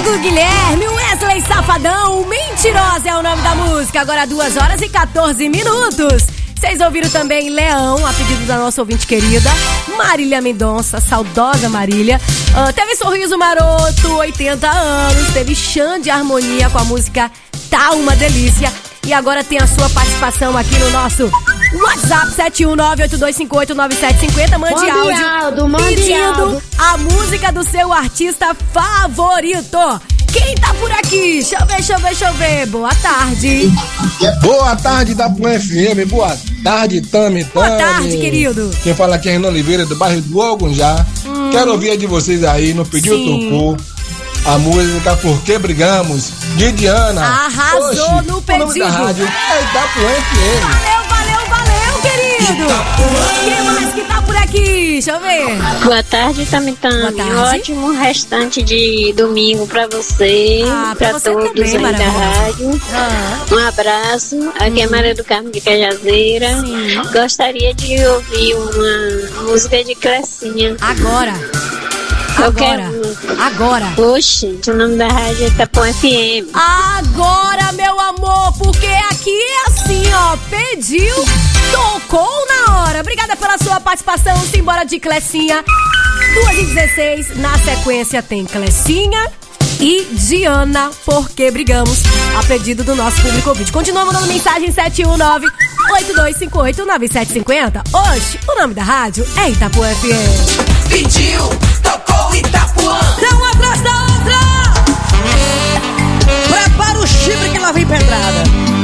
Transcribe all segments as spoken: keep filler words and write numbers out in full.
Thiago Guilherme, Wesley Safadão, Mentirosa é o nome da música. Agora duas horas e quatorze minutos. Vocês ouviram também Leão, a pedido da nossa ouvinte querida Marília Mendonça, saudosa Marília. Uh, teve Sorriso Maroto, oitenta anos. Teve Xande Harmonia com a música Tá Uma Delícia. E agora tem a sua participação aqui no nosso WhatsApp sete um nove oito dois cinco oito nove sete cinco zero. Mande mande áudio, áudio mande pedindo áudio. a música do seu artista favorito. Quem tá por aqui? Deixa eu ver, deixa eu ver, deixa eu ver. Boa tarde. Boa tarde da P U F M. Boa tarde, Tami, Tami. Boa tarde, querido. Quem fala aqui é Renan Oliveira, do bairro do Ogunjá. Hum. Quero ouvir a de vocês aí no Pediu Tocou. A música Por Que Brigamos, de Diana. Arrasou. Oxi, no pedido. O nome da rádio é Itapuã F M. Valeu, valeu, valeu, querido. Quem mais que tá por aqui? Deixa eu ver. Boa tarde, Tami Tami. Ótimo restante de domingo pra você, ah, pra, pra você todos também, aí da rádio. Ah. Um abraço. Aqui hum. é Maria do Carmo de Cajazeira. Sim. Gostaria de ouvir uma música de Clecinha. Agora. Agora, agora. Oxe, o nome da rádio é Itapuã F M. Agora, meu amor, porque aqui é assim, ó. Pediu, tocou na hora. Obrigada pela sua participação. Simbora de Clecinha. duas e dezesseis. Na sequência tem Clecinha e Diana, Por Que Brigamos, a pedido do nosso público ouvinte. Continua mandando mensagem sete um nove oito dois cinco oito nove sete cinco zero. Hoje, o nome da rádio é Itapuã F M. Pediu, tocou Itapuã. Dá uma atrás da outra. Prepara o chifre que lá vem pedrada.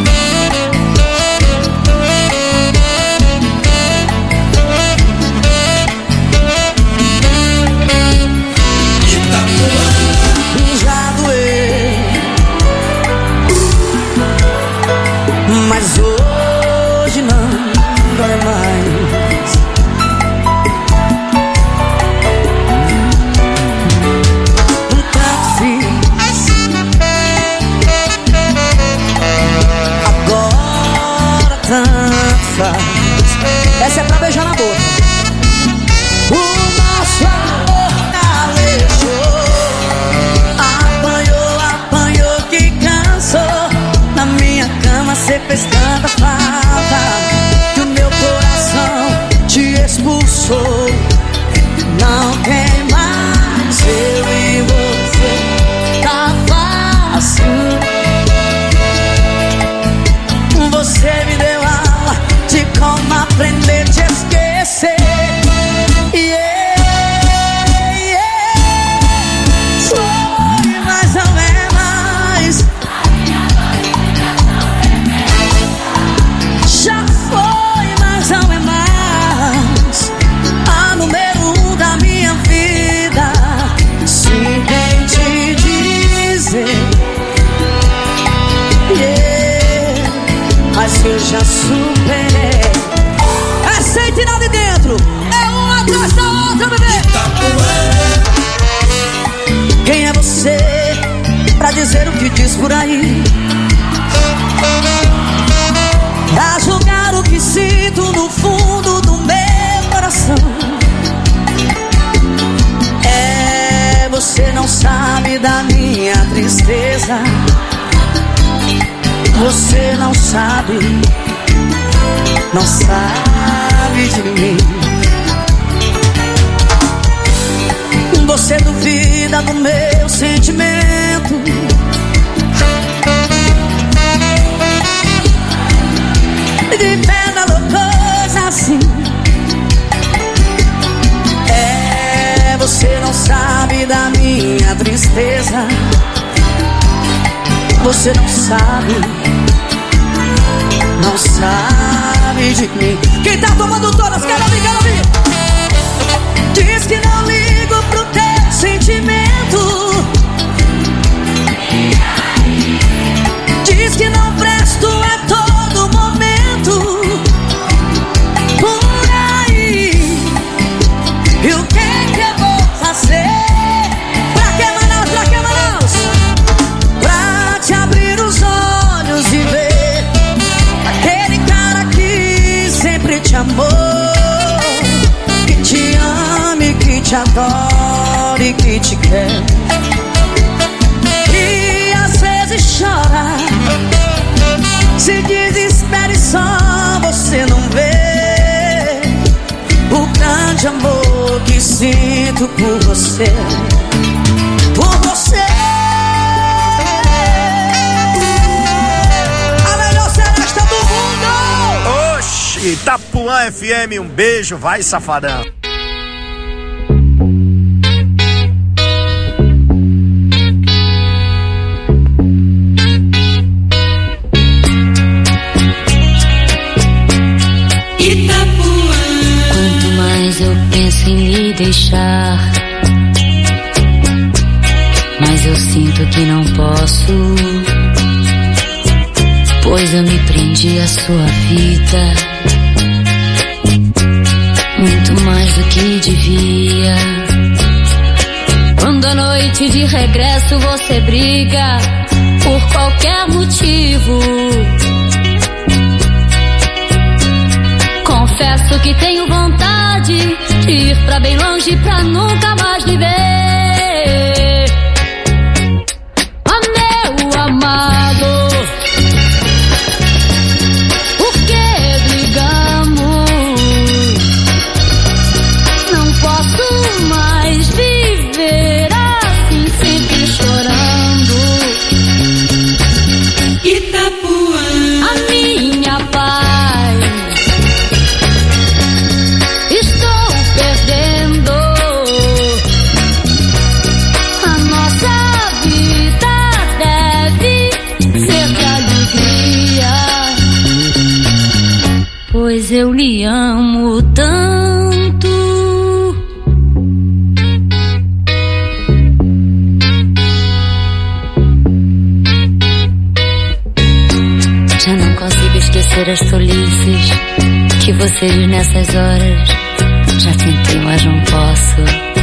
Itapuã. Já doeu, mas hoje não dói mais. Essa é pra beijar na boca. O nosso amor calejou. Apanhou, apanhou que cansou. Na minha cama cê fez tanta falta que o meu coração te expulsou. Não tem mais eu e você. Tá fácil. Você me deu aula de como aprender a te esquecer. Yeah, yeah. Foi mais ou menos. Já foi mais ou menos a número um da minha vida. Se bem te dizer, yeah, mas eu já superei. É sentinela de dentro, é uma atrás da outra, bebê. Quem é você pra dizer o que diz por aí? Pra julgar o que sinto no fundo do meu coração. É, você não sabe da minha tristeza. Você não sabe, não sabe de mim. Você duvida do meu sentimento. De pena loucosa assim. É, você não sabe da minha tristeza. Você não sabe, não sabe de mim. Quem tá tomando todas, quero ouvir, quero ouvir. Diz que não ligo pro teu sentimento. Diz que não presto a todo momento. Por aí, e o que é que eu vou fazer? Pra que Manaus, pra que Manaus? Pra te abrir os olhos e ver aquele cara que sempre te amou, que te ama e que te adora e que te quer. chorar. Se desespere, só você não vê o grande amor que sinto por você. Por você. A melhor seresta do mundo. Oxi, Itapuã F M, um beijo, vai safadão. Quanto mais eu penso em lhe deixar, mas eu sinto que não posso, pois eu me prendi à sua vida, muito mais do que devia. Quando à noite de regresso você briga por qualquer motivo, confesso que tenho vontade de ir pra bem longe pra nunca mais lhe ver. Ah, meu amado, por que brigamos? Não posso mais viver assim, sempre chorando. Itapuã, a minha paz, estou perdendo. A nossa vida deve ser de alegria, pois eu lhe amo tanto. Já não consigo esquecer as tolices que você diz nessas horas. Já tentei, mas não posso.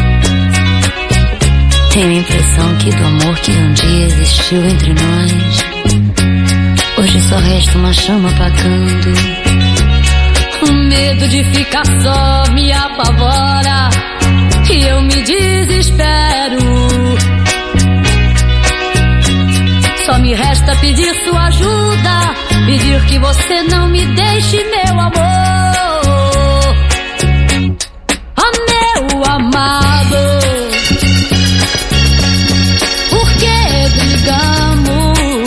Tenho a impressão que do amor que um dia existiu entre nós, hoje só resta uma chama apagando. O medo de ficar só me apavora e eu me desespero. Só me resta pedir sua ajuda, pedir que você não me deixe, meu amor. Oh, meu amado, por que brigamos?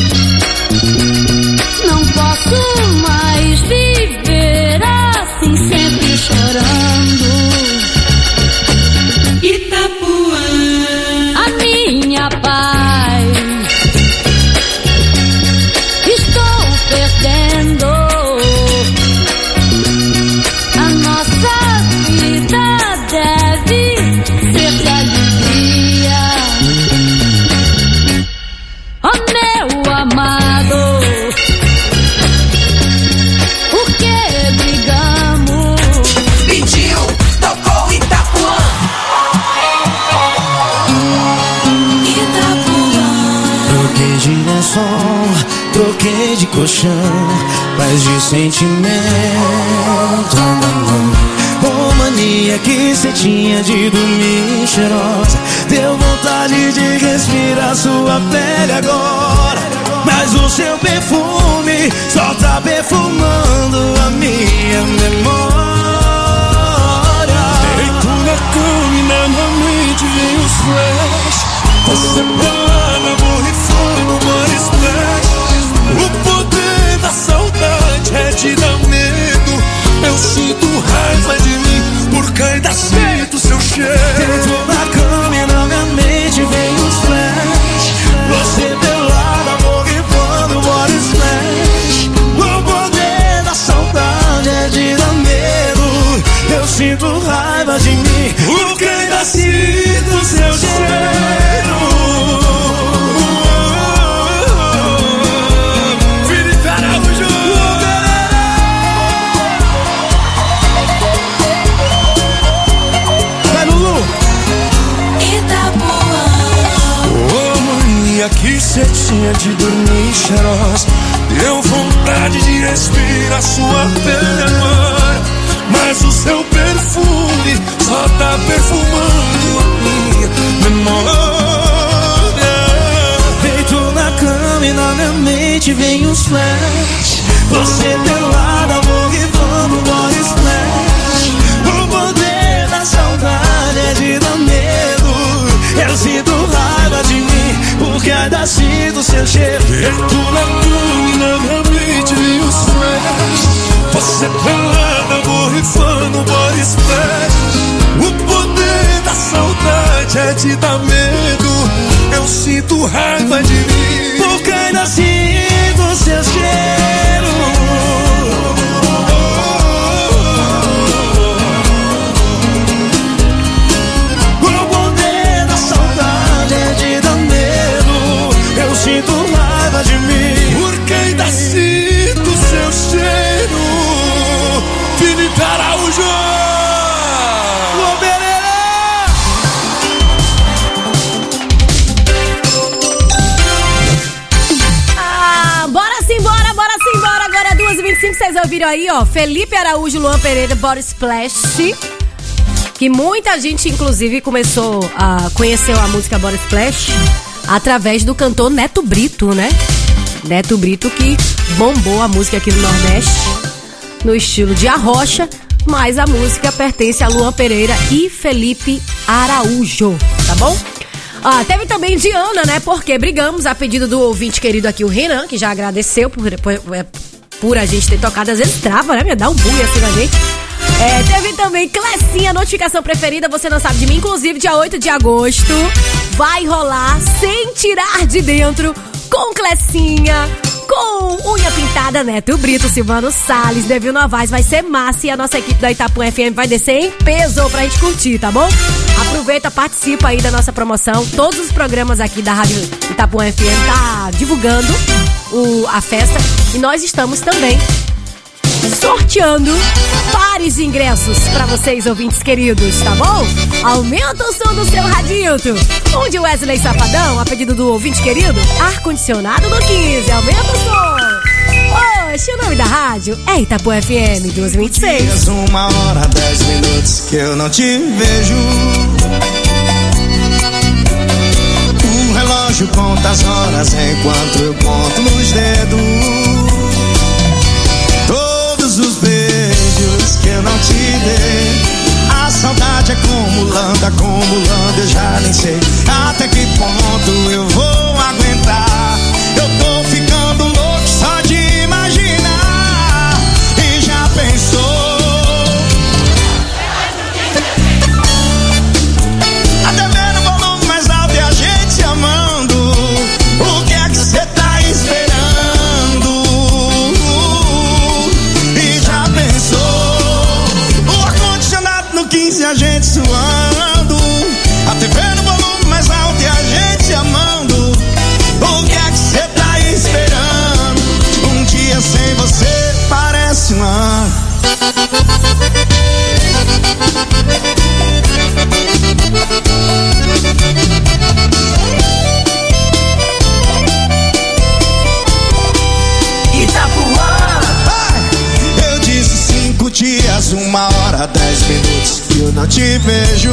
Não posso mais viver assim, sempre chorando. Itapuã, a minha paz, estou perdendo. A nossa vida deve ser de alegria. Oh, meu amado, por que brigamos? Pediu, tocou Itapuã. Itapuã. Troquei de lençol, troquei de colchão, mas de sentimento ainda não. Oh, mania que cê tinha de dormir cheirosa, deu vontade de respirar sua pele agora. Mas o seu perfume só tá perfumando a minha memória. Deito na cama e na mente vem os flash. Você plana, borrifando uma splash. O poder da saudade é te dar medo. Eu sinto raiva de mim, porque ainda sinto seu cheiro. Deito na cama e na minha mente vem os flash. Você pelada, borrifando body splash. O poder da saudade é de dar medo. Eu sinto raiva de mim, porque ainda sinto seu cheiro. Felipe Araújo. Vai, Lulu. Itapuã. Oh, mania que cê tinha de dormir cheirosa, deu vontade de respirar sua pele agora. Mas o seu perfume só tá perfumando a minha memória. Deito na cama vem os flash. Você pelada, borrifando body splash. O poder da saudade é de dar medo. Eu sinto raiva de mim, porque ainda sinto seu cheiro. Eu tô na cama, na minha mente vi os flash. Você pelada, borrifando body splash. O poder da saudade é de dar medo. Eu sinto raiva de mim, porque ainda sinto seu cheiro. O poder da saudade é de dar medo. Eu sinto raiva de mim, porque ainda sinto seu cheiro. Felipe Araújo. Vocês ouviram aí, ó, Felipe Araújo, Luan Pereira, Body Splash, que muita gente, inclusive, começou a conhecer a música Body Splash através do cantor Neto Brito, né? Neto Brito, que bombou a música aqui no Nordeste, no estilo de arrocha, mas a música pertence a Luan Pereira e Felipe Araújo, tá bom? Ah, teve também Diana, né? Porque brigamos, a pedido do ouvinte querido aqui, o Renan, que já agradeceu por... por, por por a gente ter tocado, às vezes trava, né? Dá um bug assim na gente. É, teve também Clecinha, notificação preferida, você não sabe de mim. Inclusive, dia oito de agosto vai rolar Sem Tirar de Dentro com Clecinha, com unha pintada, Neto Brito, Silvano Salles, Devil Novaes. Vai ser massa e a nossa equipe da Itapuã F M vai descer em peso pra gente curtir, tá bom? Aproveita, participa aí da nossa promoção. Todos os programas aqui da Rádio Itapuã F M tá divulgando o, a festa. E nós estamos também sorteando pares de ingressos pra vocês, ouvintes queridos, tá bom? Aumenta o som do seu radito. Onde Wesley Safadão, a pedido do ouvinte querido, ar-condicionado no quinze. Aumenta o som. Oxe, o nome da rádio é Itapuã F M duzentos e vinte e seis. Uma hora, dez minutos que eu não te vejo. O relógio conta as horas enquanto eu conto nos dedos. Todos os beijos que eu não te dei, a saudade acumulando, acumulando, eu já nem sei até que ponto eu vou aguentar. Eu tô ficando louco só de imaginar. E já pensou? Até vendo o volume mais alto e a gente se amando. O que é que cê tá esperando? E já pensou? O ar-condicionado no quinze, a gente suando. A T V no volume mais alto e a gente se amando. O que é que cê tá esperando? Um dia sem você parece um ano. Itapuã. Eu disse cinco dias, uma hora, dez minutos que eu não te vejo.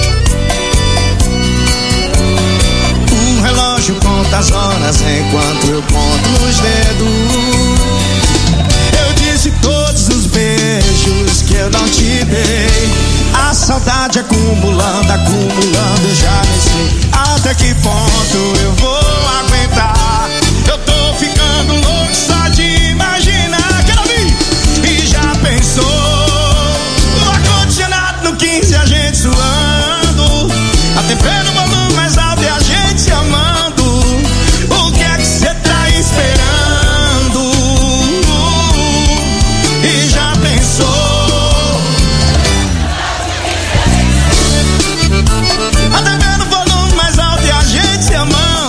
O relógio conta as horas enquanto eu conto nos dedos. Eu disse todos os beijos que eu não te dei. A saudade acumulando, acumulando, eu já nem sei até que ponto eu vou aguentar. Eu tô ficando louco só de imaginar. Quero ouvir! E já pensou? O ar-condicionado no quinze, a gente suando. A T V no volume mais alto e a gente se amando. O que é que cê tá esperando? E já pensou? A T V no volume mais alto e a gente se amando.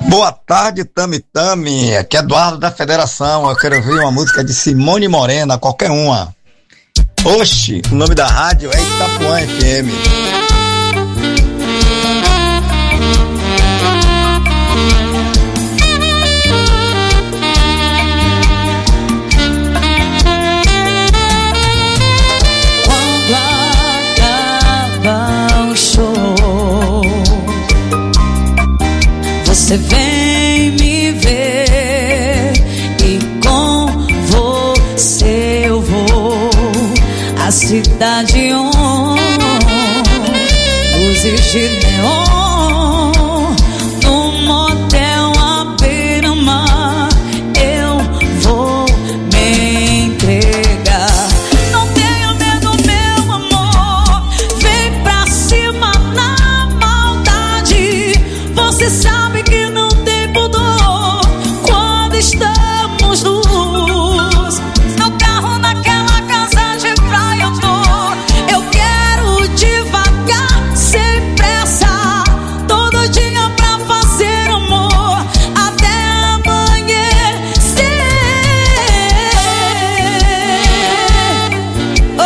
Boa tarde, Tami Tami. Aqui é Eduardo da Federação. Eu quero ouvir uma música de Simone Morena, qualquer uma. Oxi, o nome da rádio é Itapuã F M. Quando acaba o show, você vem me ver e com você eu vou à cidade on, luzes de neon, num motel à beira-mar eu vou me entregar. Não tenha medo, meu amor, vem pra cima na maldade. Você sabe que não tem pudor quando estamos nus. No carro, naquela casa de praia eu tô. Eu quero devagar, sem pressa, todo dia pra fazer amor até amanhecer. Oh, oh,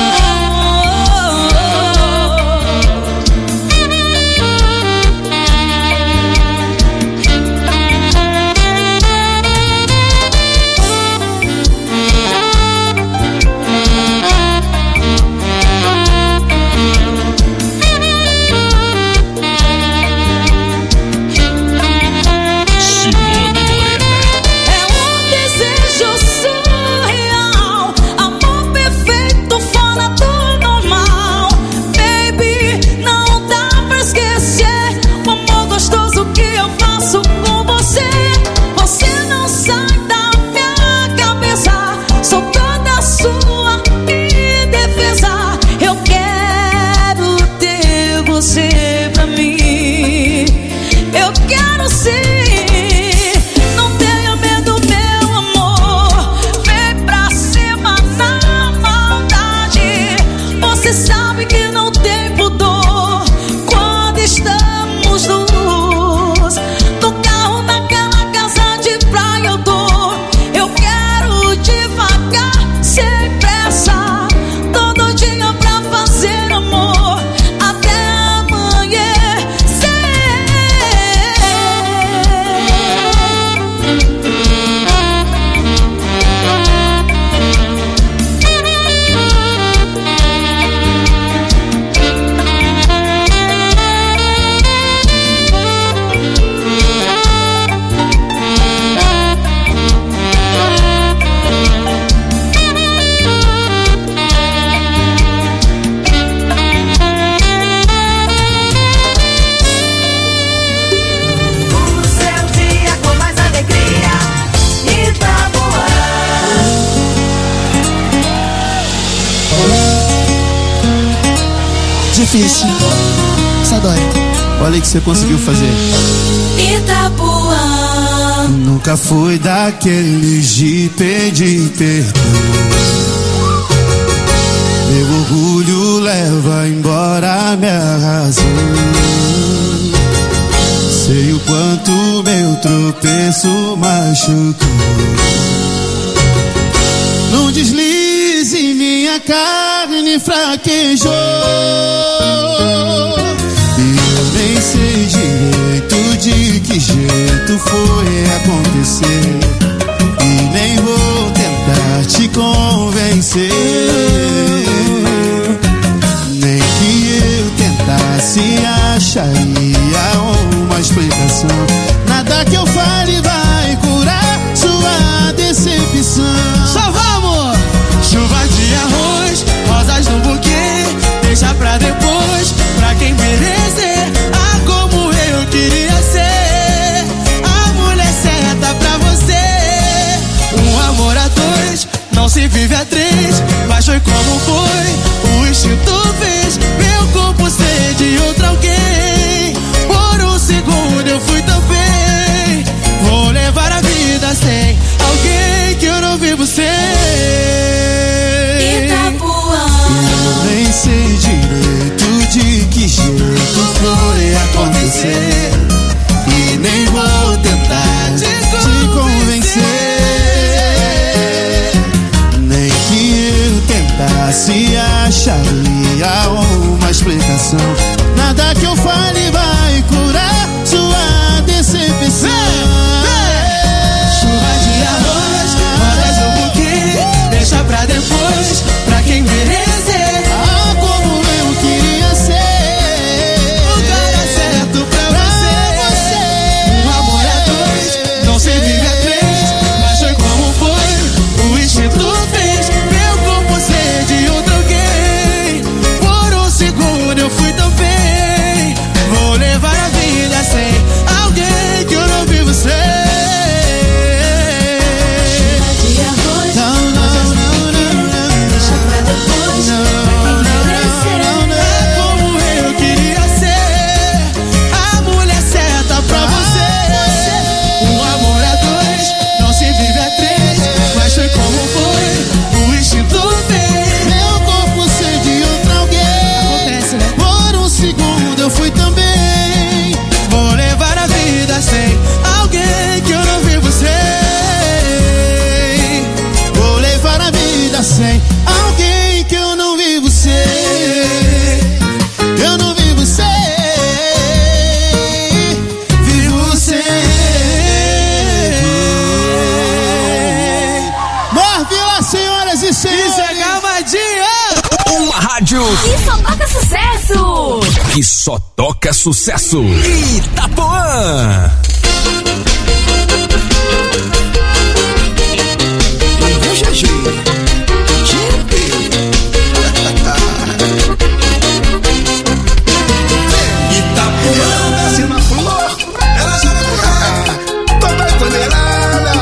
é um desejo surreal, amor perfeito fora do normal. Baby, não dá pra esquecer o amor gostoso que eu faço com você. Você não sai da minha cabeça, sou toda sua indefesa. Eu quero ter você pra mim, eu quero sim. Não tenha medo, meu amor, vem pra cima na maldade. Você sabe que não tem pudor quando estamos nus. No carro, naquela casa de praia eu tô. Eu quero devagar, sem pressa, todo dia pra fazer amor até amanhecer. O seu dia com mais alegria, Itapuã. Difícil, só dói. Olha o que você conseguiu fazer. Itapuã. Nunca fui daqueles de pedir perdão. Meu orgulho leva embora minha razão. Sei o quanto meu tropeço machucou. Num deslize minha carne fraquejou. E eu nem sei direito de que jeito foi acontecer. E nem vou tentar te convencer. Nem que eu tentasse acharia uma explicação. Nada que eu fale vai curar sua decepção. Só vamos! Chuva de arroz, rosas no buquê, deixa pra depois, pra quem merecer. Ah, como eu queria ser a mulher certa pra você. Um amor a dois, não se vive a três, mas foi como foi, o instinto fez meu corpo ser de outro alguém. Por um segundo eu fui tão bem, vou levar a vida sem alguém que eu não vivo sem. Itapuã. Eu nem sei direito de que jeito foi acontecer. E nem vou se acharia uma explicação. Nada que eu fale vai curar sua decepção. Chuva de arroz, rodas no buquê, deixa pra depois, pra quem merecer. Ah, como eu queria ser o cara certo pra você. Um amor é dois, não se vive a três, mas foi como foi, o instinto fez meu corpo ser de outro alguém. Por um segundo eu fui tão bem, vou levar a vida sem alguém que eu não vivo sem. eu fui também. Vou levar a vida sem alguém que eu não vivo sem. Vou levar a vida sem alguém que eu não vivo sem. Eu não vivo sem. Vivo sem. Morvila, senhoras e senhores. Isso é Gavadinha. Uma rádio que só toca sucesso. Que só toca sucesso. Itapuã. G G. Itapuã desce na flor, ela joga no ar, toda empoderada.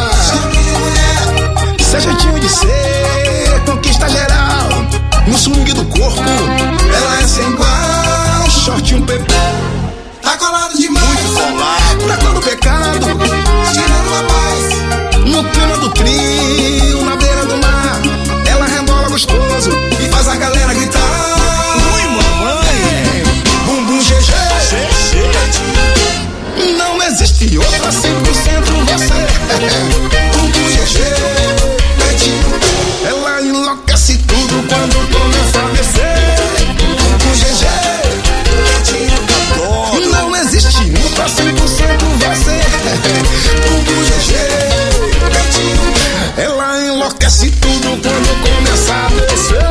Seu jeitinho de ser conquista geral. No swing do corpo, ela é sem igual. Short um pepe, tá colado demais. Muito colado, pra todo pecado, tirando a paz. No clima do trio, na beira do mar, ela rebola gostoso e faz a galera gritar. Ui, mamãe, bumbum G G. Não existe outra cem por cento você. Bumbum G G. Ela enlouquece tudo quando começa a descer. Bumbum G G. Não existe um pra cem por cento você. Bumbum G G. Ela enlouquece tudo quando começa a descer.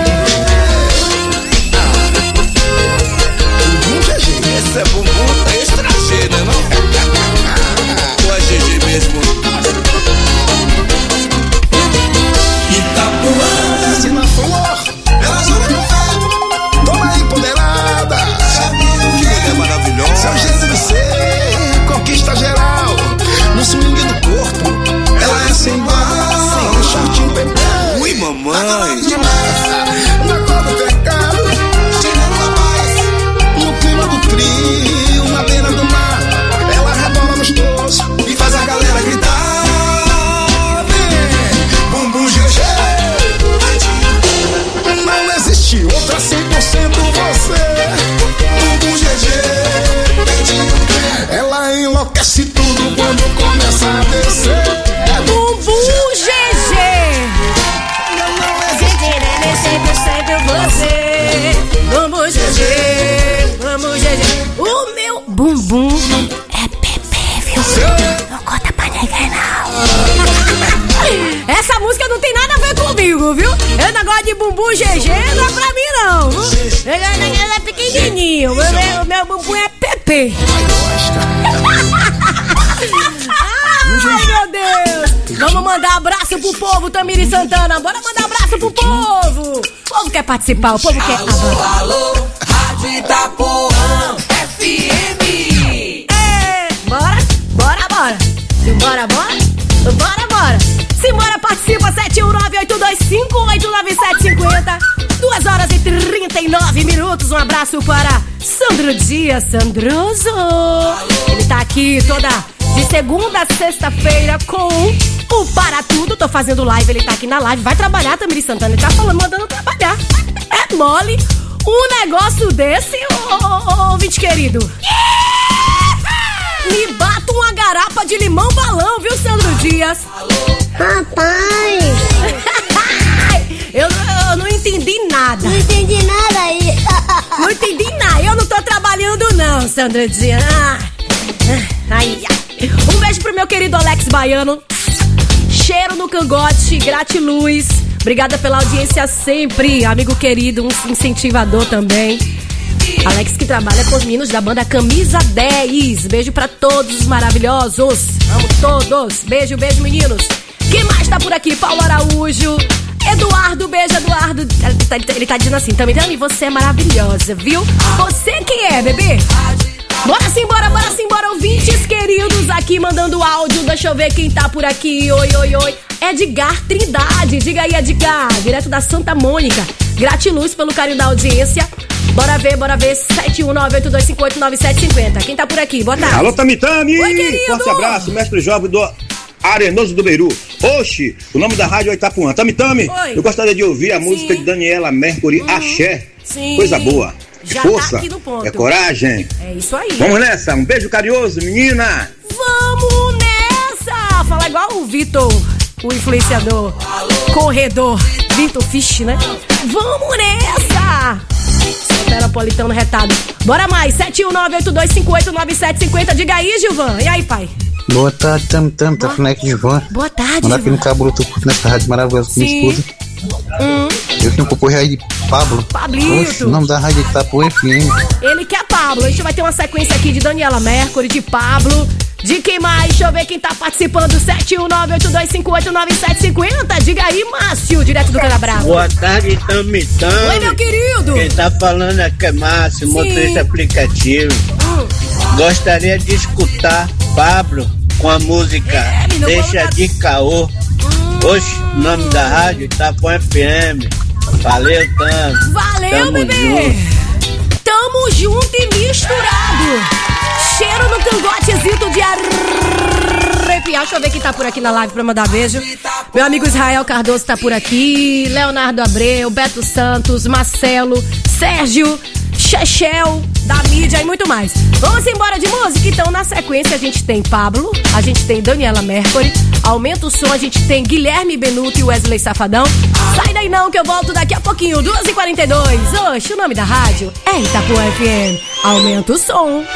Bumbum G G. Esse é bumbum extra G, né não? Ou é G G mesmo? Itapuã desce na flor, ela joga no pé, toda empoderada. Que mulher maravilhosa. Seu jeito de ser conquista geral. No swing do corpo, ela é sem igual. Shortinho pepe. Ui, mamãe. Na cor do pecado, tirando a paz. No clima do trio, na beira do mar, ela rebola gostoso e faz a galera gritar. Bumbum G G. Não existe outra cem por cento você. Bumbum G G. Ela enlouquece tudo quando começa a descer. Bumbum G G. Não existe cem por cento você. Bumbum G G. Bumbum G G. O meu bumbum é bebê, viu? Não conta pra ninguém, não. Essa música não tem nada a ver comigo, viu? Eu não gosto de bumbum G G, não é pra mim, não. Ele é pequenininho. O meu, o meu bumbum é Pepe. Ai, meu Deus. Vamos mandar abraço pro povo, Tamiri Santana. Bora mandar abraço pro povo. O povo quer participar, o povo quer... Alô, alô, Rádio Itapuã F M. É, bora, bora, bora. Simbora, bora? Bora, bora. Simbora, participa, sete um nove oito dois cinco oito nove sete cinco zero. duas horas e trinta e nove minutos. Um abraço para Sandro Dias, Sandroso. Ele tá aqui toda de segunda a sexta-feira com o Para Tudo. Tô fazendo live, ele tá aqui na live. Vai trabalhar, Tamiri Santana. Ele tá falando, mandando trabalhar. É mole um negócio desse, ô, ô, ô, ouvinte querido. Me bata uma garapa de limão balão, viu, Sandro Dias? Rapaz! eu, eu não entendi Sandradinha. Ah, ai, ai. Um beijo pro meu querido Alex Baiano. Cheiro no cangote, gratiluz. Obrigada pela audiência sempre. Amigo querido, um incentivador também. Alex que trabalha com os meninos da banda Camisa dez. Beijo pra todos os maravilhosos. Amo todos. Beijo, beijo, meninos. Quem mais tá por aqui? Paulo Araújo. Eduardo, beijo, Eduardo. Ele tá, ele tá dizendo assim, também, Dani, você é maravilhosa, viu? Você quem é, bebê? Bora sim, bora, bora sim, bora, ouvintes queridos aqui mandando áudio. Deixa eu ver quem tá por aqui. Oi, oi, oi. Edgar Trindade, diga aí, Edgar, direto da Santa Mônica. Gratiluz pelo carinho da audiência. Bora ver, bora ver. sete um nove oito dois cinco oito nove sete cinco zero. Quem tá por aqui? Boa tarde. Alô, Tamitami. Oi, querido. Forte abraço, mestre jovem do Arenoso do Beiru. Oxi, o nome da rádio é Itapuã. Tamitami, eu gostaria de ouvir a Sim. música de Daniela Mercury, hum. Axé. Sim. Coisa boa. Já força, tá aqui no ponto. É coragem. É isso aí. Vamos nessa, um beijo carinhoso, menina. Vamos nessa. Fala igual o Vitor, o influenciador, corredor, Vitor Fish, né? Vamos nessa. Soteropolitano retado. Bora mais, sete um nove oito dois cinco oito nove sete cinco zero. Diga aí, Gilvan. E aí, pai? Boa tarde, Tam Tam, tá falando aqui, Gilvan. Boa tarde, Mandar aqui no Cabo, eu tô curtindo essa rádio maravilhosa com minha esposa. Hum. Eu tenho um concorrer aí de Pablo. Pablito. Oxe, o nome da rádio é Itapuã F M. Ele quer Pablo. A gente vai ter uma sequência aqui de Daniela Mercury, de Pablo. De quem mais? Deixa eu ver quem tá participando. sete um nove oito dois cinco oito nove sete cinco zero. Diga aí, Márcio, direto do Canabrava. Boa tarde, Tami Tami. Oi, meu querido. Quem tá falando aqui é Márcio, Sim. motorista aplicativo. Hum. Gostaria de escutar Pablo com a música é, Deixa de Caô. Hum. Oxe, o nome da rádio Itapuã F M. Valeu, Tami. Valeu, Tamo bebê. Junto. Tamo junto e misturado. Cheiro no cangotezito de arrepiar. Deixa eu ver quem tá por aqui na live pra mandar beijo. Meu amigo Israel Cardoso tá por aqui. Leonardo Abreu, Beto Santos, Marcelo, Sérgio, Chechel, da mídia e muito mais. Vamos embora de música? Então, na sequência, a gente tem Pablo, a gente tem Daniela Mercury, aumenta o som, a gente tem Guilherme Benuto e Wesley Safadão. Sai daí não, que eu volto daqui a pouquinho, duas e quarenta e dois. Oxe, o nome da rádio é Itapuã F M. Aumenta o som.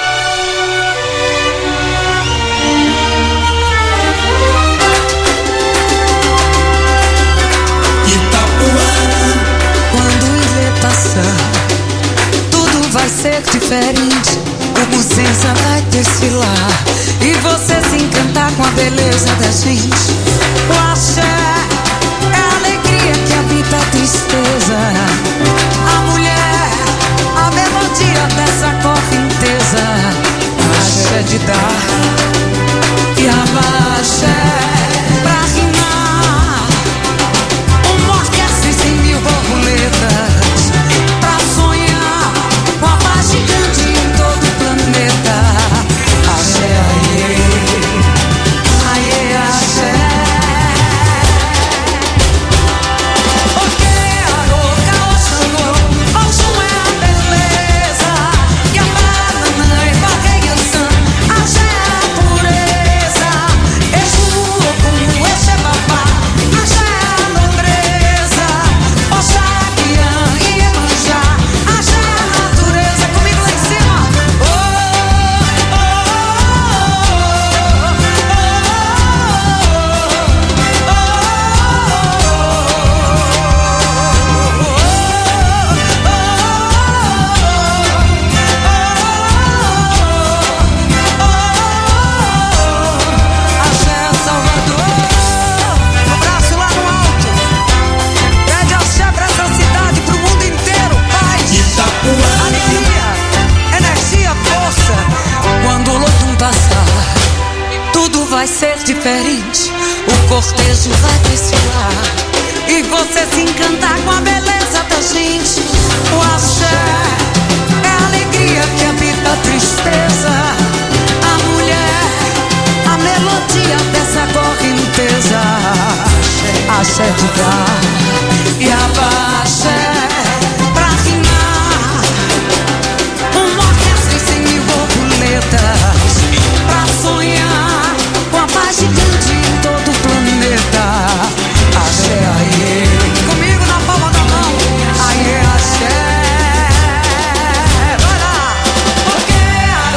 Quando o ver passar, tudo vai ser diferente. O Bucença vai desfilar e você se encantar com a beleza da gente. O axé é a alegria que habita a tristeza. A mulher, a melodia dessa correnteza. Axé de dar e abaixé pra rimar. Uma orquestra e cem mil borboletas pra sonhar com a paz gigante em todo o planeta. Axé, aê, aê, axé. Ok, aroca, oxangô, oxum é a beleza. E a banana e barregaçã, axé é a pureza. Exu, Ogum, Exebabá, axé é a nobreza. Oxaquiã e Iemanjá, axé é a natureza. Comigo lá em cima. Oh, oh, Axé Salvador, o braço lá no alto. Pede axé pra essa cidade, pro mundo inteiro. Paz, alegria, energia, força. Quando o Lotum passar, tudo vai ser diferente. O cortejo vai desfilar e você se encantar com a beleza da gente. O axé é a alegria que habita a tristeza. A mulher, a melodia dessa correnteza. Axé de dar e abaixé pra rimar. Uma orquestra e cem mil borboletas pra sonhar com a paz gigante em todo o planeta. Axé, aê, comigo na palma da mão. Aê, axé. Vai lá. Ok,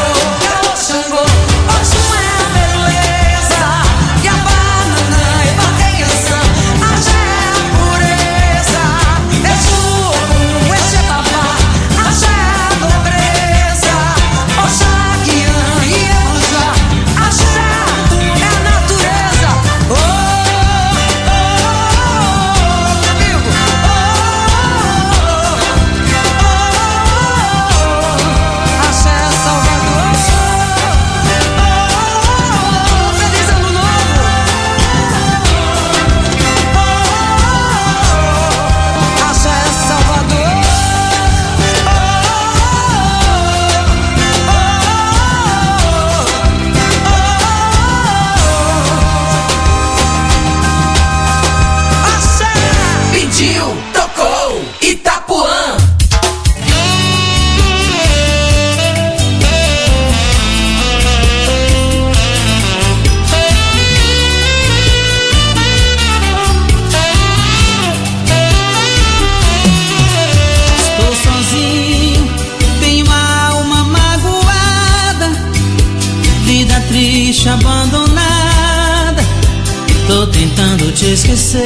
tentando te esquecer,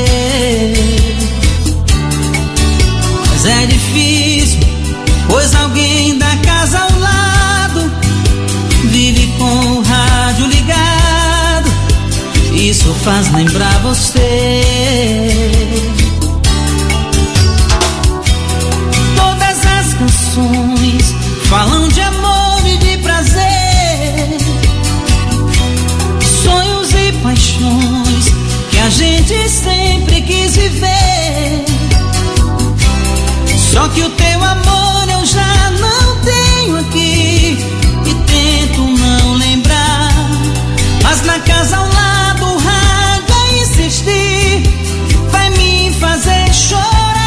mas é difícil, pois alguém da casa ao lado vive com o rádio ligado. Isso faz lembrar você. Todas as canções falam de amor e de prazer, sonhos e paixões que a gente sempre quis viver. Só que o teu amor eu já não tenho aqui e tento não lembrar, mas na casa ao lado o rádio vai insistir, vai me fazer chorar.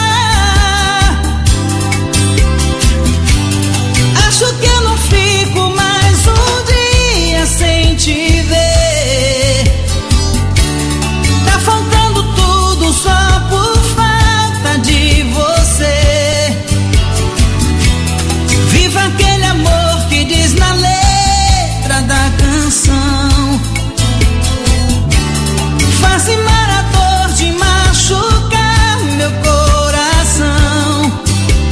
Acho que eu não fico mais um dia sem te ver. Tá faltando tudo só por falta de você. Viva aquele amor que diz na letra da canção. Faz a dor de machucar meu coração.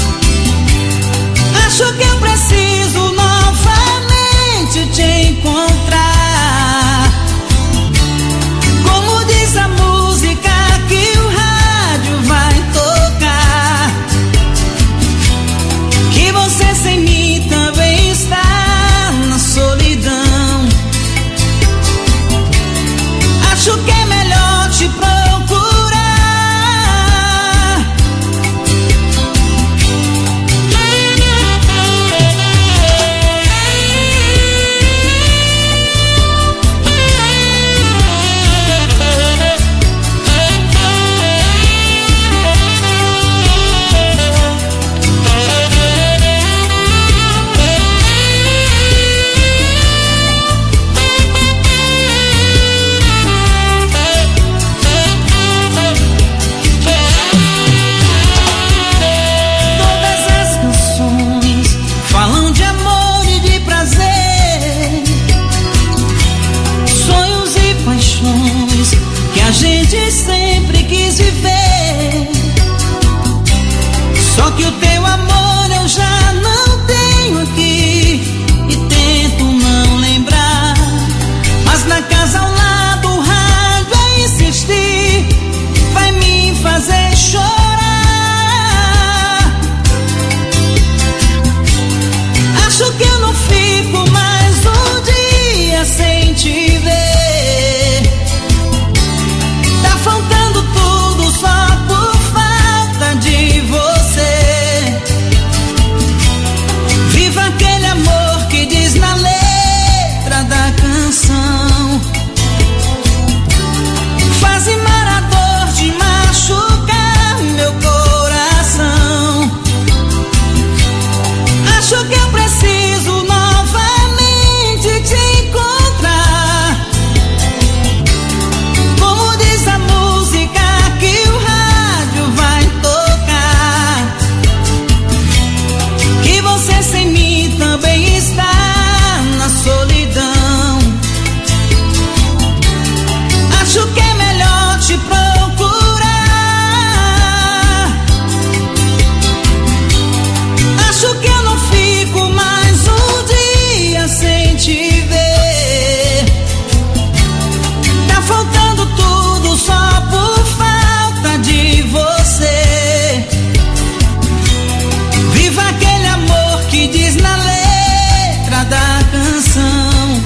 Acho que eu preciso novamente te encontrar. Como diz a música que o rádio vai tocar, que você sem mim também está na solidão. Acho que é melhor te procurar. A gente sempre quis viver. Só que o teu amor eu já não tenho aqui e tento não lembrar, mas na casa ao lado o rádio vai insistir, vai me fazer chorar. Acho que eu não fico mais um dia sem te ver. Faltando tudo só por falta de você. Viva aquele amor que diz na letra da canção. Faz a dor de machucar meu coração. Acho que eu preciso novamente te encontrar. Como diz a música que o rádio vai tocar, que você sem mim também está na solidão. Acho que é melhor te procurar. Acho que eu não fico mais um dia sem te ver. Tá faltando tudo só por falta de você. Viva aquele amor que diz na letra da canção.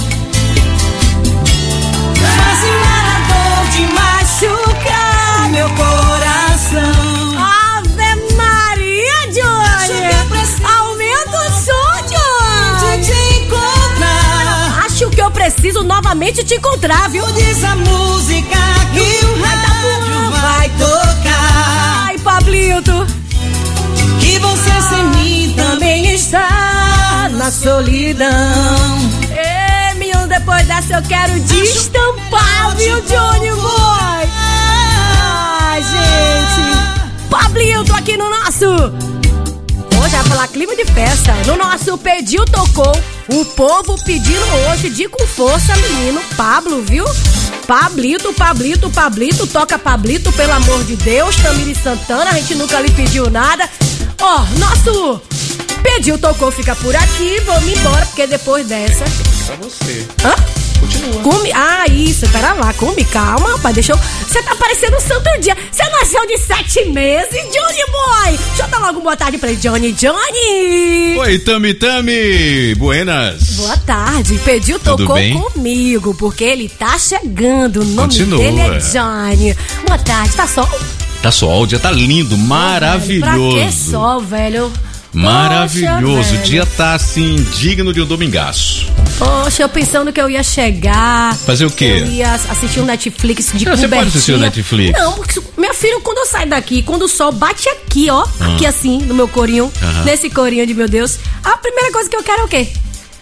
Faz a dor de machucar meu coração. Ave Maria, Johnny! Aumenta o som, Johnny! Te encontrar. Acho que eu preciso novamente te encontrar, viu? Diz a música que o rádio vai tocar. Ai, Pablito! Que você sem mim também está na solidão. Ê, menino, depois dessa eu quero destampar, viu, Johnny Boy? Ai, gente! Pablito aqui no nosso... Hoje vai falar clima de festa. No nosso Pediu Tocou, o povo pedindo hoje de com força, menino Pablo, viu? Pablito, Pablito, Pablito, toca Pablito, pelo amor de Deus. Tamiri Santana, a gente nunca lhe pediu nada. Ó, nosso pediu, tocou, fica por aqui. Vamos embora, porque depois dessa... Pra você. Hã? Continua. Come... Ah, isso, pera lá, come, calma, rapaz, deixa eu... Você tá parecendo um santo dia. Você nasceu de sete meses, Johnny Boy. Deixa eu dar logo boa tarde pra ele, Johnny, Johnny. Oi, Tami Tami, buenas. Boa tarde, pediu, Tudo tocou bem? comigo, porque ele tá chegando, o nome Continua. dele é Johnny. Boa tarde, tá sol? Tá sol, o dia tá lindo, maravilhoso. Pra que sol, velho? Maravilhoso, Poxa, o dia tá assim, digno de um domingaço. Poxa, eu pensando que eu ia chegar. Fazer o quê? Eu ia assistir um Netflix de Não, você pode assistir o Netflix. Não, porque, meu filho, quando eu saio daqui, quando o sol bate aqui, ó, Ah. aqui assim, no meu corinho, Aham. nesse corinho de meu Deus, a primeira coisa que eu quero é o quê?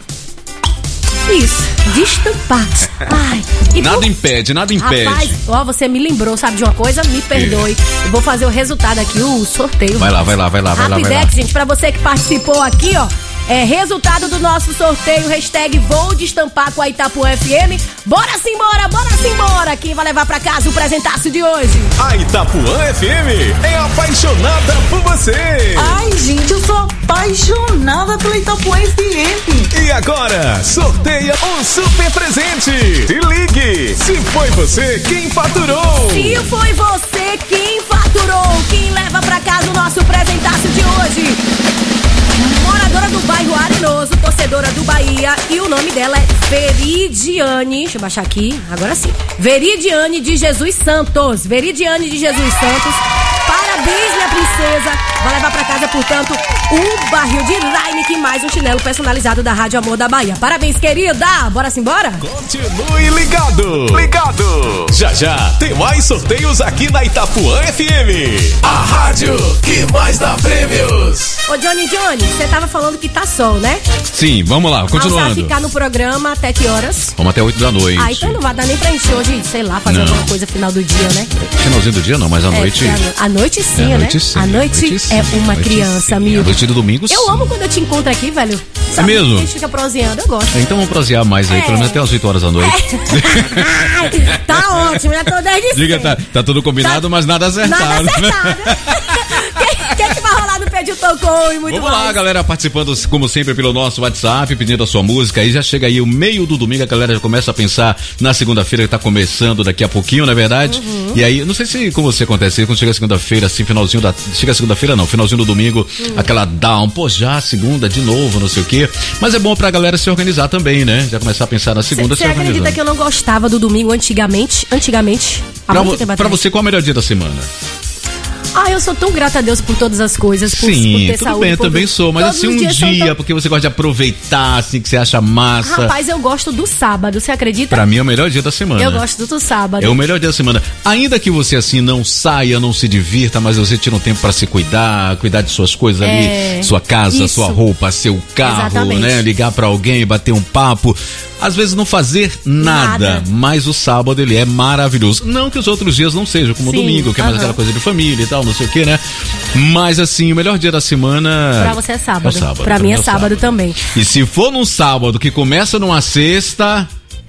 Isso, destampar. Ai, e Nada por- impede, nada impede. Rapaz, ó, você me lembrou, sabe de uma coisa? Me perdoe. Eu vou fazer o resultado aqui, o sorteio. Vai lá, vai lá, vai lá, vai lá, vai lá. Rapidex, gente, pra você que participou aqui, ó. É resultado do nosso sorteio, hashtag Vou Destampar com a Itapuã F M. Bora simbora, bora simbora. Quem vai levar pra casa o presentaço de hoje? A Itapuã F M é apaixonada por você. Ai, gente, eu sou apaixonada pela Itapuã F M. E agora, sorteia um super presente. Se ligue, se foi você quem faturou. Se foi você quem faturou, quem leva pra casa o nosso presentaço de hoje? Moradora do bairro Arenoso, torcedora do Bahia, e o nome dela é Veridiane, deixa eu baixar aqui, agora sim, Veridiane de Jesus Santos, Veridiane de Jesus Santos, parabéns minha princesa, vai levar pra casa, portanto, um barril de Heineken mais um chinelo personalizado da Rádio Amor da Bahia. Parabéns, querida, bora simbora? Continue ligado, ligado. Já já tem mais sorteios aqui na Itapuã F M. A rádio que mais dá prêmios. Ô Johnny, Johnny, você tava falando que tá sol, né? Sim, vamos lá, Vai continuando. ficar no programa até que horas? Vamos até oito da noite. Ah, então não vai dar nem pra encher hoje, sei lá, fazer Não. alguma coisa final do dia, né? Finalzinho do dia não, mas à É, noite... porque a, no- a noite sim, É, né? à noite sim, a noite, à noite sim, é à uma noite criança, sim. amigo. À noite do domingo, Eu sim. amo quando eu te encontro aqui, velho. É mesmo? A gente fica proseando, eu gosto. Então vamos prosear mais aí, É. pelo menos até as oito horas da noite. Ai, tá ótimo, já tô desde Diga, tá, tá tudo combinado, mas nada acertado. Nada acertado. O que, que vai rolar no Pediu Tocou e muito Vamos mais? lá, galera, participando como sempre pelo nosso WhatsApp, pedindo a sua música. Aí já chega aí o meio do domingo, a galera já começa a pensar na segunda-feira que tá começando daqui a pouquinho, não é verdade? Uhum. E aí, não sei se com você acontece, quando chega a segunda-feira, assim, finalzinho da... Chega a segunda-feira não, finalzinho do domingo, Hum. aquela down, pô, já segunda de novo, não sei o quê. Mas é bom pra galera se organizar também, né? Já começar a pensar na segunda, Você se organizando. acredita que eu não gostava do domingo antigamente? Antigamente? Há Pra, muito vo- tempo pra atrás. você, qual é o melhor dia da semana? Ah, eu sou tão grata a Deus por todas as coisas, por, por Sim, ter tudo saúde. bem, eu por- também sou, mas todos assim os um dias são dia, tão- porque você gosta de aproveitar, assim, que você acha massa. Rapaz, eu gosto do sábado, você acredita? Pra mim é o melhor dia da semana. Eu gosto do sábado. É o melhor dia da semana. Ainda que você assim não saia, não se divirta, mas você tira um tempo pra se cuidar, cuidar de suas coisas É, ali, sua casa, isso. sua roupa, seu carro, Exatamente. né? Ligar pra alguém, bater um papo. Às vezes não fazer nada, Nada. mas o sábado ele é maravilhoso. Não que os outros dias não sejam, como o Sim, domingo, que é mais aham. aquela coisa de família e tal, não sei o que, né? Mas assim, o melhor dia da semana. Pra você é sábado. É o sábado, pra mim é o sábado também. E se for num sábado que começa numa sexta.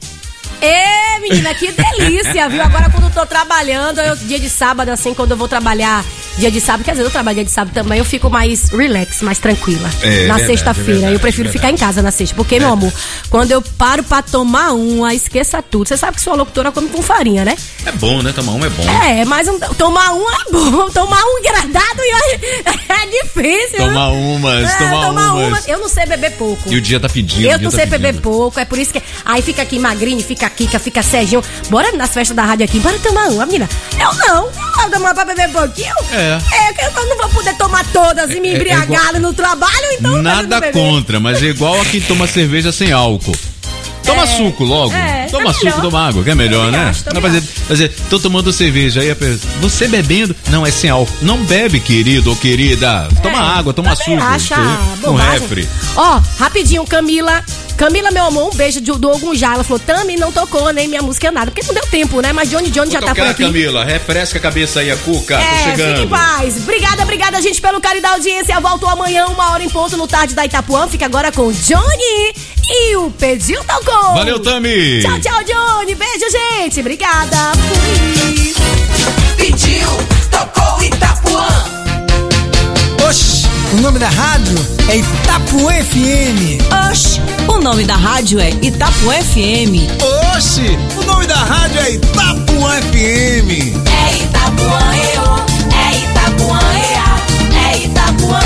Ê, menina, que delícia, viu? Agora quando eu tô trabalhando, eu, dia de sábado, assim, quando eu vou trabalhar dia de sábado, quer dizer, eu trabalho dia de sábado também, eu fico mais relax, mais tranquila. É, na verdade, sexta-feira. verdade, Eu prefiro verdade. ficar em casa na sexta. Porque, meu amor, quando eu paro pra tomar uma, esqueça tudo. Você sabe que sua locutora come com farinha, né? É bom, né? Tomar um é bom. É, mas um- tomar um é bom. Tomar um engradado é difícil. Tomar umas, É, tomar, tomar umas. umas. Eu não sei beber pouco. E o dia tá pedindo. Eu o dia não tá sei pedindo. beber pouco, é por isso que. Aí fica aqui magrinho, fica Kika, fica Serginho. Bora nas festas da rádio aqui, bora tomar uma, menina. Eu não, eu vou tomar pra beber pouquinho. É. É, que eu não vou poder tomar todas e me É- é embriagar igual- no trabalho, então. eu Nada preciso beber. contra, mas é igual a quem toma cerveja sem álcool. Toma É, suco logo. é, toma tá suco, melhor. toma água, que é melhor, Também né? acho, também Não, fazer, fazer, tô tomando cerveja, aí a pessoa, você bebendo? Não, é sem álcool. Não bebe, querido ou querida. Toma É, água, toma também suco. acha isso aí, no bobagem. refri. Ó, rapidinho, Camila. Camila, meu amor, um beijo de- do Ogum já. Ela falou, Tami, não tocou nem minha música nada. Porque não deu tempo, né? Mas Johnny Johnny já tá por Tocar, aqui. Camila, refresca a cabeça aí, a cuca, tô É, fique em chegando. paz. Obrigada, obrigada, gente, pelo carinho da audiência. Volto amanhã, uma hora em ponto, no Tarde da Itapuã. Fica agora com Johnny. E o pediu, tocou. Valeu, Tami. Tchau, tchau, Johnny. Beijo, gente. Obrigada. Fui. Pediu, tocou Itapuã. Oxi, o nome da rádio é Itapuã F M. Oxi, o nome da rádio é Itapuã F M. Oxi, o nome da rádio é Itapuã F M. É Itapuã, eu, é Itapuã, é, é Itapuã.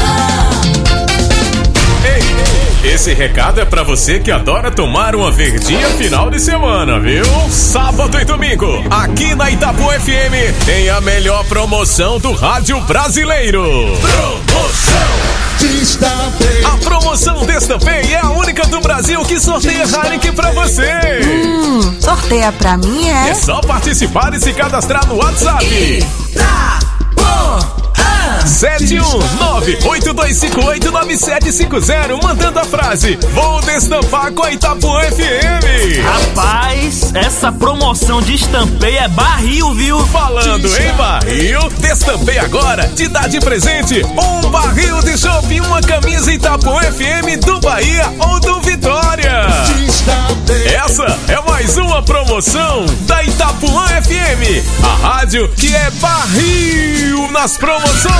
Esse recado é pra você que adora tomar uma verdinha final de semana, viu? Sábado e domingo, aqui na Itapuã F M, tem a melhor promoção do rádio brasileiro. Promoção Destampei. A promoção Destampei é a única do Brasil que sorteia Heineken pra você. Hum, sorteia pra mim, é? É só participar e se cadastrar no WhatsApp. Itapuã. sete um nove oito dois cinco oito nove sete cinco zero, mandando a frase: vou destampar com a Itapuã F M. Rapaz, essa promoção de Destampei é barril, viu? Falando em barril, Destampei agora te dá de presente um barril de chopp e uma camisa Itapuã F M do Bahia ou do Vitória. Essa é mais uma promoção da Itapuã F M, a rádio que é barril nas promoções.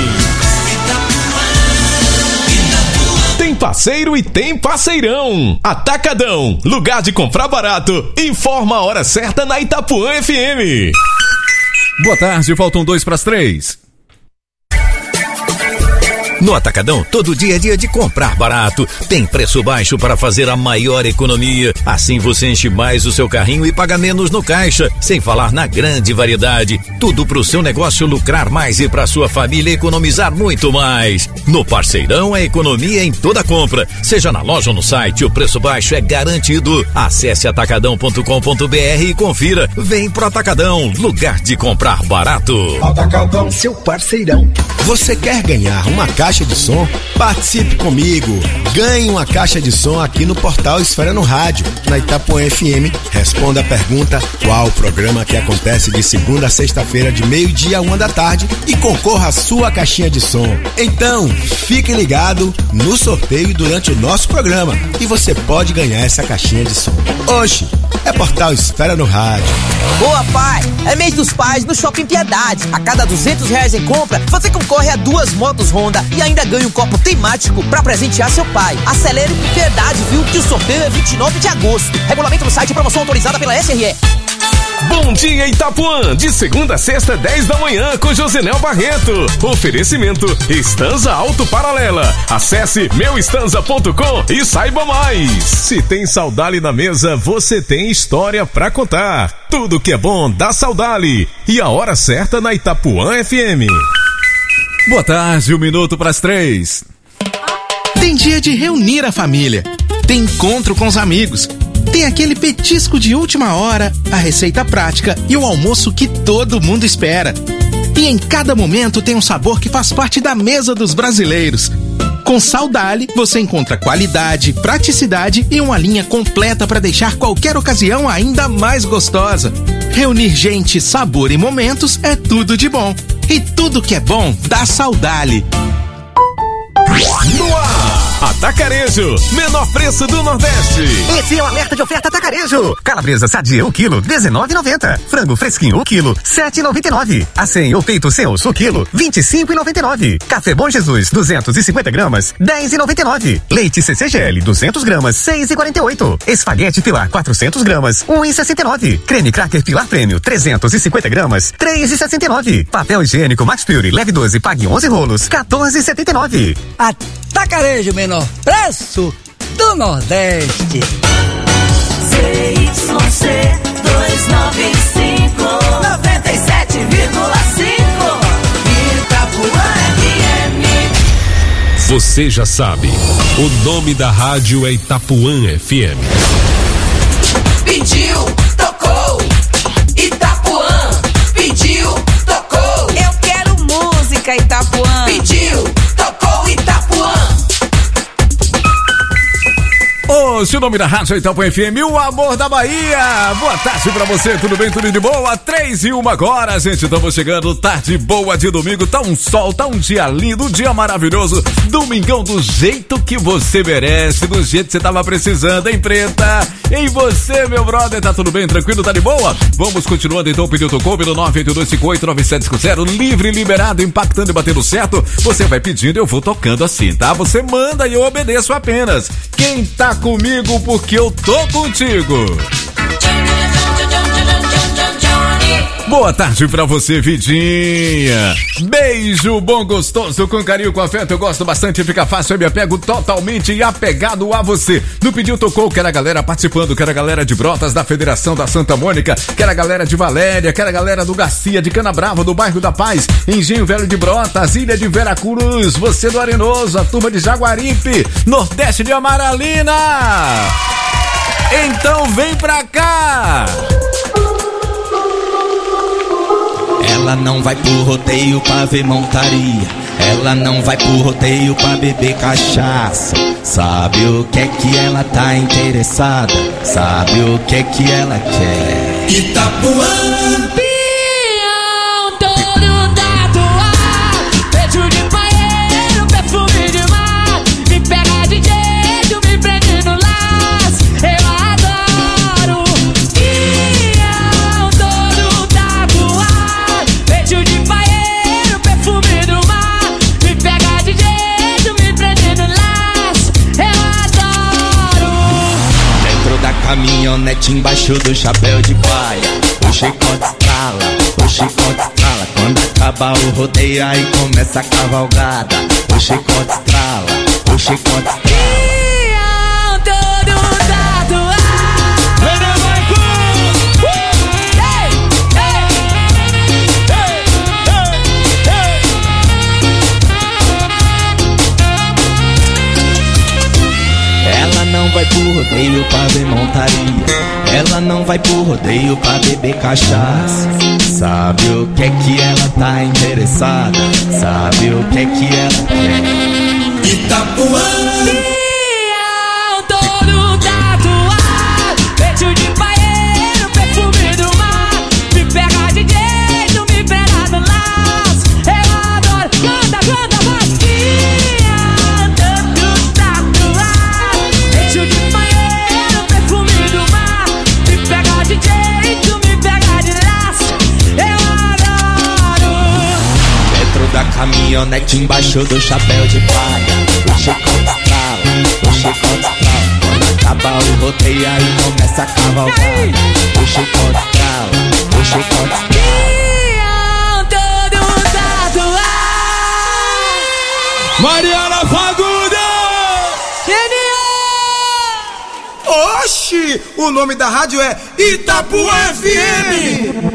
Tem parceiro e tem parceirão. Atacadão, lugar de comprar barato. Informa a hora certa na Itapuã F M. Boa tarde, faltam dois para as três. No Atacadão, todo dia é dia de comprar barato. Tem preço baixo para fazer a maior economia. Assim você enche mais o seu carrinho e paga menos no caixa. Sem falar na grande variedade. Tudo para o seu negócio lucrar mais e para sua família economizar muito mais. No Parceirão é economia em toda compra. Seja na loja ou no site, o preço baixo é garantido. Acesse atacadão ponto com ponto br e confira. Vem pro Atacadão, lugar de comprar barato. Atacadão, seu parceirão. Você quer ganhar uma caixa de som? Participe comigo. Ganhe uma caixa de som aqui no portal Esfera no Rádio, na Itapuã F M. Responda a pergunta: qual o programa que acontece de segunda a sexta-feira de meio-dia a uma da tarde, e concorra à sua caixinha de som. Então, fique ligado no sorteio durante o nosso programa e você pode ganhar essa caixinha de som. Hoje é portal Esfera no Rádio. Boa, pai! É mês dos pais no Shopping Piedade. A cada duzentos reais em compra, você concorre a duas motos Honda e ainda ganha um copo temático pra presentear seu pai. Acelere com Piedade, viu? Que o sorteio é vinte e nove de agosto. Regulamento no site, promoção autorizada pela S R E. Bom dia, Itapuã, de segunda a sexta, dez da manhã, com Josenel Barreto. Oferecimento Estanza Auto Paralela. Acesse meu estanza ponto com e saiba mais. Se tem Saudali na mesa, você tem história pra contar. Tudo que é bom dá Saudali. E a hora certa na Itapuã F M. Boa tarde, um minuto para as três. Tem dia de reunir a família. Tem encontro com os amigos. Tem aquele petisco de última hora, a receita prática e o almoço que todo mundo espera. E em cada momento tem um sabor que faz parte da mesa dos brasileiros. Com Saudali, você encontra qualidade, praticidade e uma linha completa para deixar qualquer ocasião ainda mais gostosa. Reunir gente, sabor e momentos é tudo de bom. E tudo que é bom dá Saudali. No ar, Atacarejo, menor preço do Nordeste. Esse é o alerta de oferta Atacarejo. Calabresa sadia, o quilo, dezenove e noventa. Frango fresquinho, o quilo, sete e noventa e nove. Acém ou peito sem osso, o quilo, vinte e cinco e noventa e nove. Café Bom Jesus, duzentos e cinquenta gramas, dez e noventa e nove. Leite C C G L, duzentos gramas, seis e quarenta e oito. Espaguete Pilar, quatrocentos gramas, um e sessenta e nove. Creme Cracker Pilar Prêmio, trezentos e cinquenta gramas, três e sessenta e nove. Papel higiênico Max Fury, leve doze, pague onze rolos, quatorze e setenta e nove. Atacarejo, menor preço do Nordeste. C Y C duzentos e noventa e cinco, noventa e sete vírgula cinco, Itapuã F M. Você já sabe, o nome da rádio é Itapuã F M. Pediu, tocou, Itapuã. Pediu, tocou. Eu quero música, Itapuã. Pediu, tocou, Itapuã. Ô, Oxe, o nome da rádio Itapuã F M, o amor da Bahia. Boa tarde pra você, tudo bem, tudo de boa? Três e uma agora, gente, estamos chegando, tarde boa de domingo, tá um sol, tá um dia lindo, um dia maravilhoso, domingão do jeito que você merece, do jeito que você tava precisando, hein, preta? E você, meu brother, tá tudo bem, tranquilo, tá de boa? Vamos continuando, então, o pedido tocou pelo nove oito dois cinco oito nove sete cinco zero, livre, liberado, impactando e batendo certo, você vai pedindo, eu vou tocando assim, tá? Você manda e eu obedeço apenas. Quem tá comigo porque eu tô contigo. Boa tarde pra você, Vidinha. Beijo bom, gostoso, com carinho, com afeto. Eu gosto bastante, fica fácil, eu me apego totalmente apegado a você. No Pediu Tocou, quero a galera participando, quero a galera de Brotas, da Federação da Santa Mônica, quero a galera de Valéria, quero a galera do Garcia, de Canabrava, do bairro da Paz, Engenho Velho de Brotas, Ilha de Veracruz, você do Arenoso, a turma de Jaguaripe, Nordeste de Amaralina. Então vem pra cá. Ela não vai pro rodeio pra ver montaria. Ela não vai pro rodeio pra beber cachaça. Sabe o que é que ela tá interessada? Sabe o que é que ela quer? Itapuã, peão todo tatuado, beijo de banheiro, perfume de mar, me pega de jeito, me prende no laço, eu adoro. Peão todo tatuado, beijo de banheiro, perfume do mar, me pega de jeito, me prende no laço, eu adoro. Dentro da caminhonete, embaixo do chapéu de baia, o chicote estrala, o chicote estrala. Quando acaba o rodeio, aí começa a cavalgada. O chicote estrala, o chicote estrala. Peão todo tatuado. Ela não vai pro rodeio pra ver montaria. Ela não vai pro rodeio pra beber cachaça. Sabe o que é que ela tá interessada? Sabe o que é que ela quer? Itapuã, peão todo tatuado, beijo de banheiro, perfume do mar, me pega de jeito, me pega no laço, eu adoro. Canta, canta, vai. Peão todo tatuado, beijo de banheiro, perfume do mar, me pega de jeito, me pega de laço, eu adoro. Dentro da caminhonete, embaixo do chapéu de palha, o chicote estrala, o chicote estrala. Quando acaba o rodeio, aí começa a cavalgada. O chicote estrala, o chicote estrala. Peão todo tatuado. Mariana Fagundes! Oxi! O nome da rádio é Itapuã F M!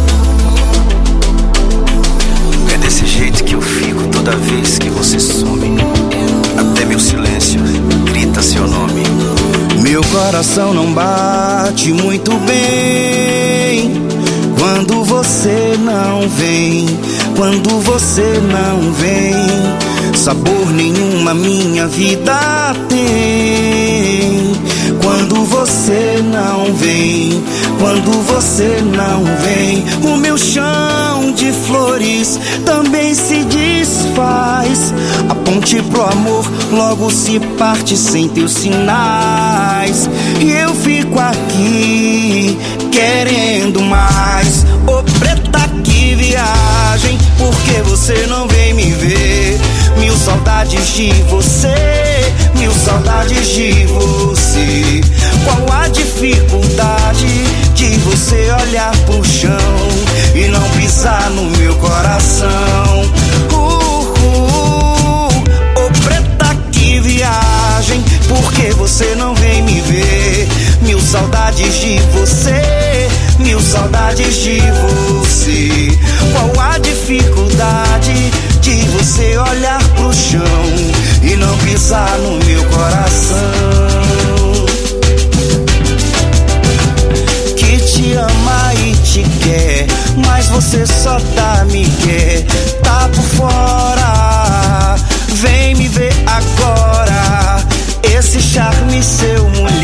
É desse jeito que eu fico toda vez que você some. Até meu silêncio grita seu nome. Meu coração não bate muito bem quando você não vem, quando você não vem. Sabor nenhuma minha vida tem quando você não vem, quando você não vem. O meu chão de flores também se desfaz. A ponte pro amor logo se parte sem teus sinais. E eu fico aqui querendo mais. Ô preta, que viagem, porque você não vem me ver? Mil saudades de você, mil saudades de você. Qual a dificuldade de você olhar pro chão e não pisar no meu coração? Uh, uh, oh preta, que viagem, porque você não vem me ver? Mil saudades de você, mil saudades de você. Qual a dificuldade de você olhar pro chão e não pisar no meu coração? Que te ama e te quer, mas você só tá me quer. Tá por fora, vem me ver agora. Esse charme seu, mulher,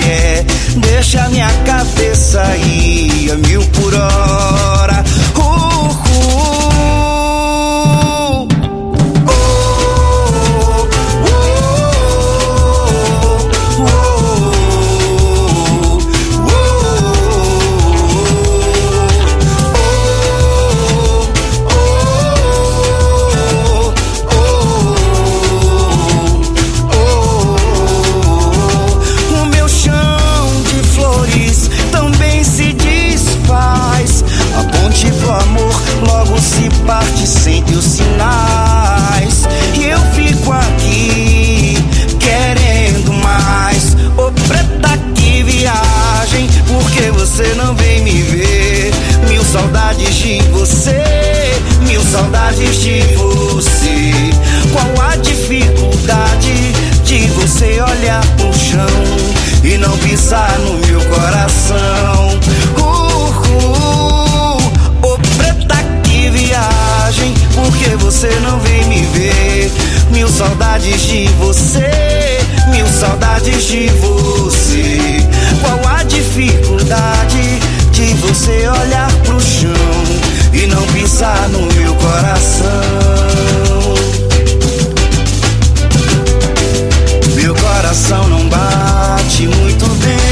saudades de você, mil saudades de você. Qual a dificuldade de você olhar pro chão e não pisar no meu coração? Meu coração não bate muito bem.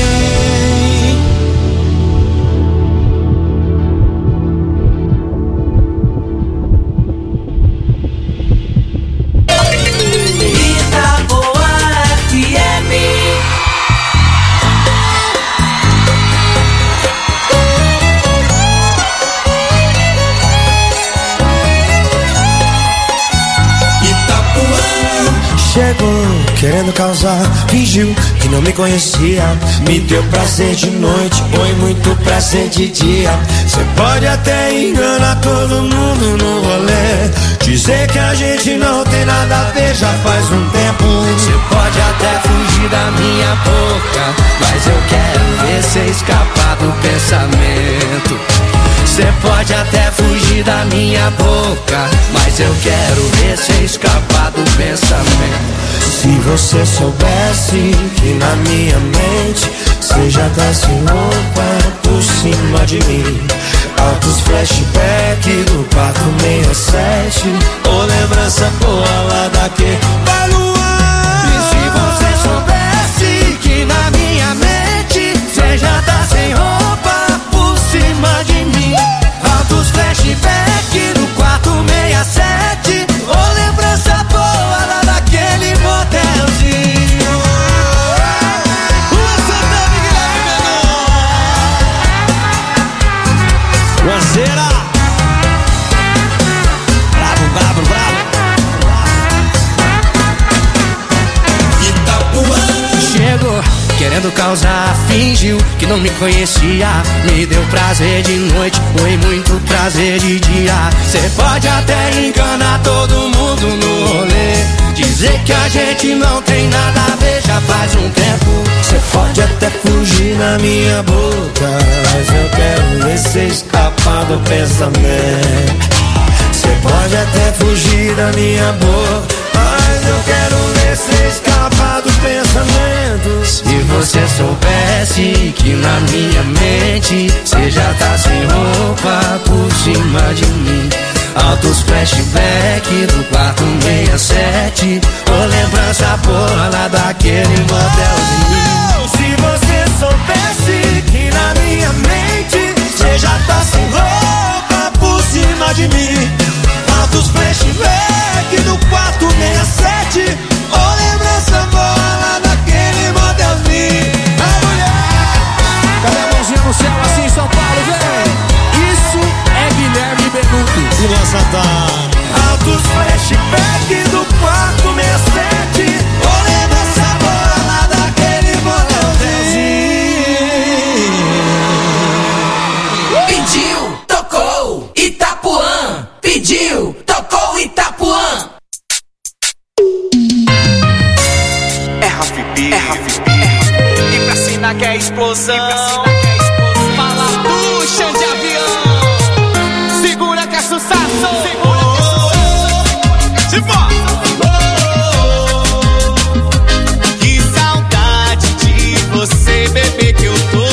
Chegou querendo causar, fingiu que não me conhecia. Me deu prazer de noite, foi muito prazer de dia. Cê pode até enganar todo mundo no rolê, dizer que a gente não tem nada a ver já faz um tempo. Cê pode até fugir da minha boca, mas eu quero ver cê escapar do pensamento. Cê pode até fugir da minha boca, mas eu quero ver cê escapar do pensamento. Se você soubesse que na minha mente cê já tá sem roupa por cima de mim. Altos flashback do quarto sessenta e sete, ou lembrança boa lá daquele baluarte. E se você soubesse que na minha mente cê já tá sem roupa por cima de mim. Altos flashback do quarto sessenta e sete, ou lembrança boa lá daquele motelzinho. O Santana Guilherme Menor, Lanceira, bravo, bravo, bravo. Itapuã chegou querendo causar, fingiu que não me conhecia. Me deu prazer de noite, foi muito prazer de dia. Cê pode até enganar todo mundo no rolê, dizer que a gente não tem nada a ver já faz um tempo. Cê pode até fugir na minha boca, mas eu quero ver cê escapar do pensamento. Cê pode até fugir da minha boca, mas eu quero ver cê escapar do pensamento. Se você soubesse que na minha mente cê já tá sem roupa por cima de mim. Altos flashback do quarto sessenta e sete, ou lembrança boa lá daquele motelzinho. Se você soubesse que na minha mente cê já tá sem roupa por cima de mim. Altos flashback do quarto sessenta e sete, ou lembrança boa lá daquele motelzinho. A mulher, cadê a mãozinha no céu assim em São Paulo, vem? Isso é Guilherme Benuto e Luan Santana. Altos flashback do quarto sessenta e sete, ou lembrança boa lá daquele motelzinho. Pediu, tocou, Itapuã. Pediu, tocou, Itapuã. É Rafi B, é Rafi B. E pra cima que é explosão. Fala puxa de avião. Segura que é sucesso. Segura que é sucesso. Se for. Que saudade de você, bebê, que eu tô.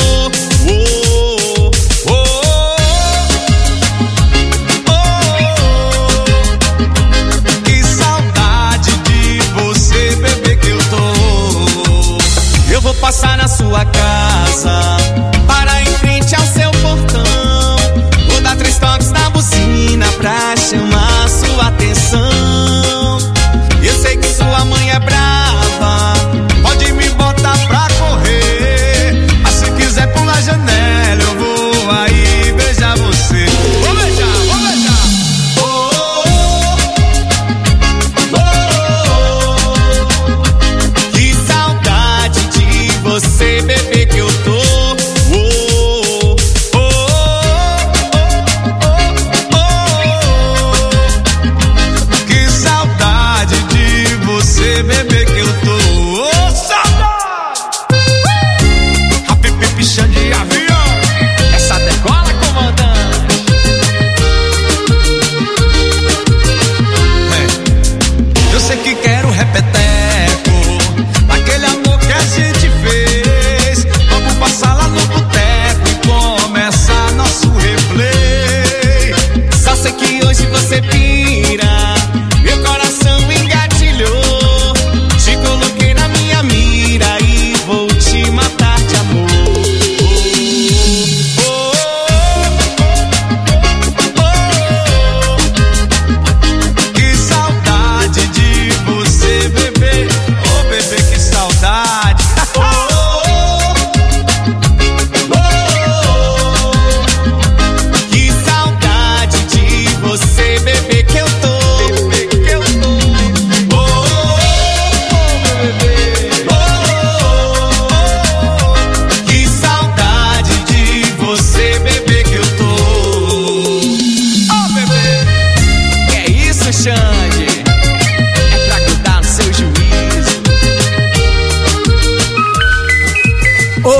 Passar na sua casa, para em frente ao seu portão. Vou dar três toques na buzina pra chamar sua atenção. Eu sei que sua mãe é brava, pode me botar pra correr, mas se quiser pular a janela eu vou aí beijar você. Vou beijar, vou beijar. Oh, oh, oh, oh. Que saudade de você, bebê.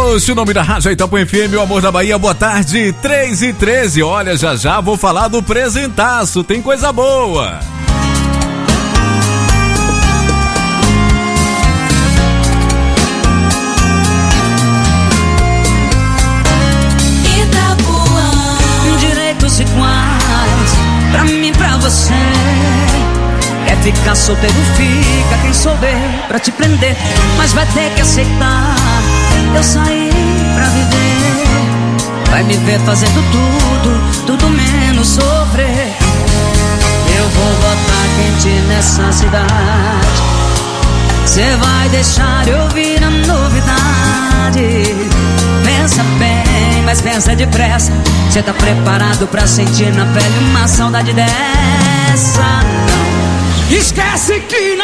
minutos, o nome da rádio Itapuã F M, o amor da Bahia, boa tarde, três e treze. Olha, já já vou falar do presentaço, tem coisa boa. Direitos iguais, pra mim, pra você. Quer ficar solteiro, fica. Quem souber pra te prender, mas vai ter que aceitar. Eu saí pra viver. Vai me ver fazendo tudo, tudo menos sofrer. Eu vou botar quente nessa cidade. Cê vai deixar eu ouvir a novidade. Pensa bem, mas pensa depressa. Cê tá preparado pra sentir na pele uma saudade dessa? Não. Esquece que